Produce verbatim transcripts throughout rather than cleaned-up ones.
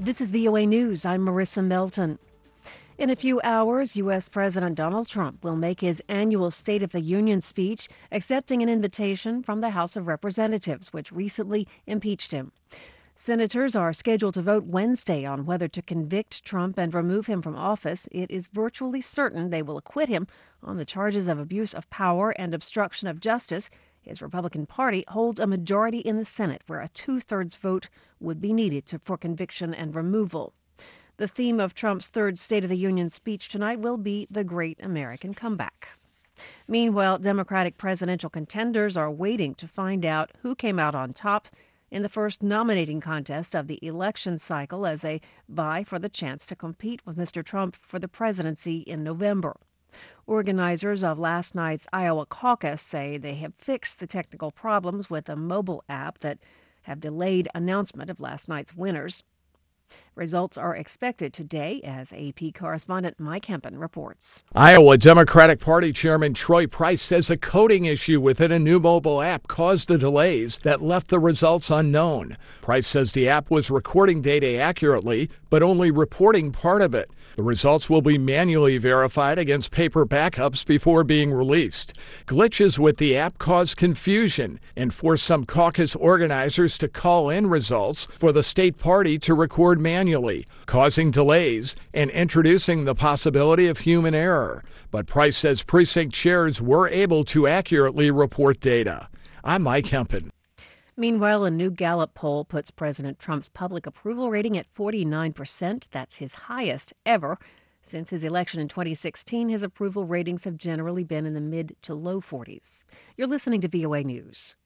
This is V O A News. I'm Marissa Melton. In a few hours, U S. President Donald Trump will make his annual State of the Union speech, accepting an invitation from the House of Representatives, which recently impeached him. Senators are scheduled to vote Wednesday on whether to convict Trump and remove him from office. It is virtually certain they will acquit him on the charges of abuse of power and obstruction of justice. His Republican Party holds a majority in the Senate, where a two-thirds vote would be needed to, for conviction and removal. The theme of Trump's third State of the Union speech tonight will be the Great American Comeback. Meanwhile, Democratic presidential contenders are waiting to find out who came out on top in the first nominating contest of the election cycle as they vie for the chance to compete with Mister Trump for the presidency in November. Organizers of last night's Iowa caucus say they have fixed the technical problems with a mobile app that have delayed announcement of last night's winners. Results are expected today, as A P correspondent Mike Hempen reports. Iowa Democratic Party Chairman Troy Price says a coding issue within a new mobile app caused the delays that left the results unknown. Price says the app was recording data accurately, but only reporting part of it. The results will be manually verified against paper backups before being released. Glitches with the app caused confusion and forced some caucus organizers to call in results for the state party to record manually, causing delays and introducing the possibility of human error. But Price says precinct chairs were able to accurately report data. I'm Mike Hempen. Meanwhile, a new Gallup poll puts President Trump's public approval rating at forty-nine percent. That's his highest ever. Since his election in twenty sixteen, his approval ratings have generally been in the mid to low forties. You're listening to V O A News.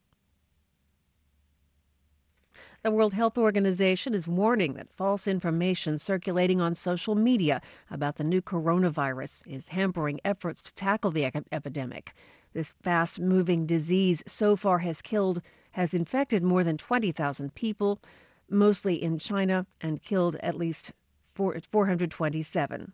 The World Health Organization is warning that false information circulating on social media about the new coronavirus is hampering efforts to tackle the epidemic. This fast-moving disease so far has killed, has infected more than twenty thousand people, mostly in China, and killed at least four hundred twenty-seven.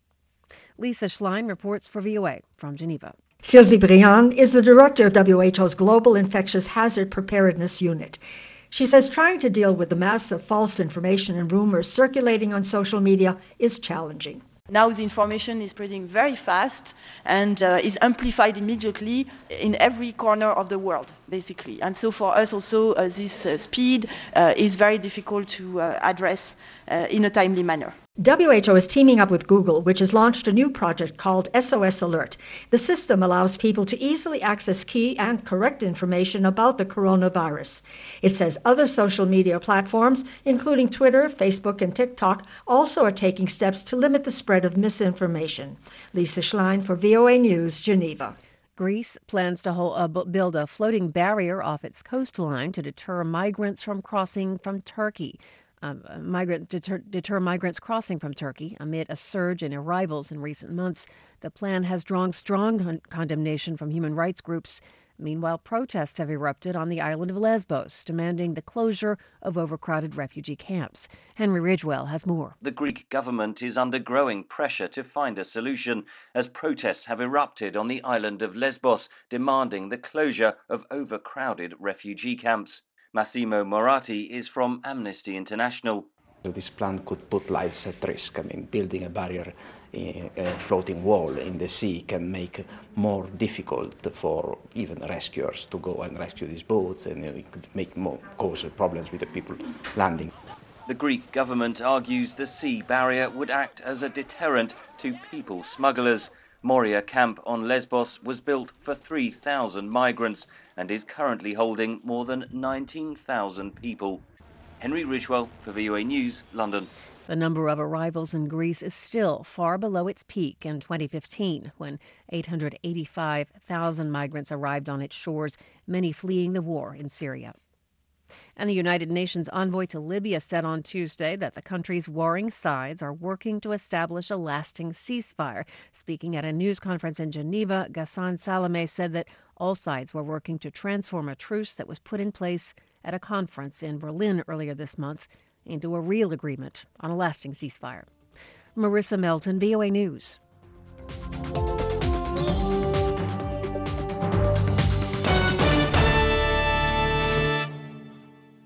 Lisa Schlein reports for V O A from Geneva. Sylvie Briand is the director of W H O's Global Infectious Hazard Preparedness Unit. She says trying to deal with the mass of false information and rumors circulating on social media is challenging. Now the information is spreading very fast and uh, is amplified immediately in every corner of the world, basically. And so for us also, uh, this uh, speed uh, is very difficult to uh, address uh, in a timely manner. W H O is teaming up with Google, which has launched a new project called S O S Alert. The system allows people to easily access key and correct information about the coronavirus. It says other social media platforms, including Twitter, Facebook, and TikTok, also are taking steps to limit the spread of misinformation. Lisa Schlein for V O A News, Geneva. Greece plans to hold, uh, build a floating barrier off its coastline to deter migrants from crossing from Turkey. Um, migrant deter, deter migrants crossing from Turkey amid a surge in arrivals in recent months. The plan has drawn strong con- condemnation from human rights groups. Meanwhile, protests have erupted on the island of Lesbos, demanding the closure of overcrowded refugee camps. Henry Ridgewell has more. The Greek government is under growing pressure to find a solution as protests have erupted on the island of Lesbos, demanding the closure of overcrowded refugee camps. Massimo Moratti is from Amnesty International. This plan could put lives at risk. I mean, building a barrier, a floating wall in the sea can make it more difficult for even rescuers to go and rescue these boats, and it could make more cause problems with the people landing. The Greek government argues the sea barrier would act as a deterrent to people smugglers. Moria camp on Lesbos was built for three thousand migrants and is currently holding more than nineteen thousand people. Henry Ridgewell for V O A News, London. The number of arrivals in Greece is still far below its peak in twenty fifteen, when eight hundred eighty-five thousand migrants arrived on its shores, many fleeing the war in Syria. And the United Nations envoy to Libya said on Tuesday that the country's warring sides are working to establish a lasting ceasefire. Speaking at a news conference in Geneva, Ghassan Salameh said that all sides were working to transform a truce that was put in place at a conference in Berlin earlier this month into a real agreement on a lasting ceasefire. Marissa Melton, V O A News.